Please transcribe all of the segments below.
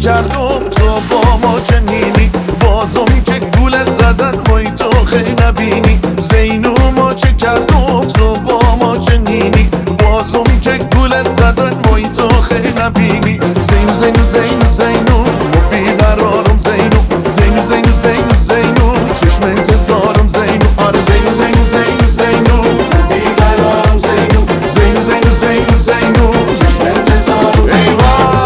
کردم تو با ما چنینی، بازم که گولت زدن وای تو خیلی نبینی. زینو ما چه کردم تو با ما چنینی، بازم که گولت زدن وای تو خیلی نبینی. زینو زینو زینو زینو بیقرارم زینو، زینو زینو زینو زینو چشم انتظارم زینو. آره زینو زینو زینو زینو بیقرارم زینو، زینو زینو زینو زینو چشم انتظارم زینو.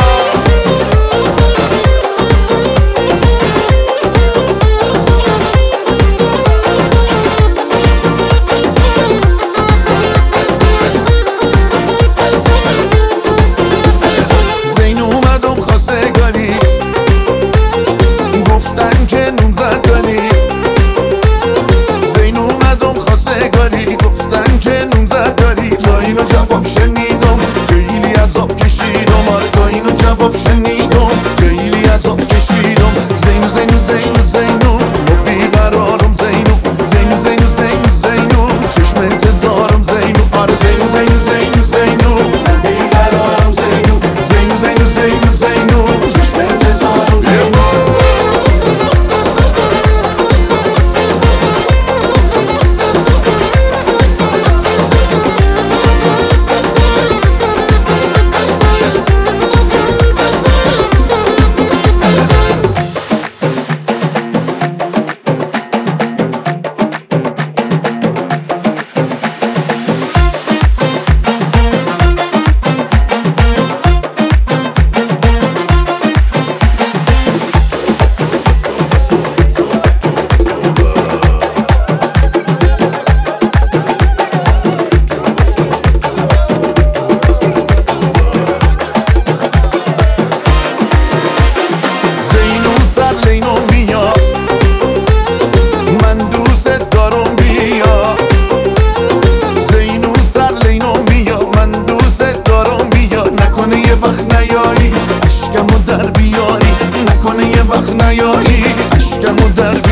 گفتن که نون زدنی، زین اومدم خواستگاری، گفتن که نون زدنی. تا اینو جواب شنیدم خیلی عذاب کشیدم، آره تا اینو جواب شنیدم خیلی عذاب کشیدم. زینو زینو زینو زینو بیقرارم زینو، زینو زینو زینو زینو چشم انتظارم زینو. آره زینو زینو زینو زینو بیقرارم زینو، زینو زینو زینو زینو چشم انتظارم زینو. اشکمو در بیاری، نکنه یه وقت نیایی اشکمو در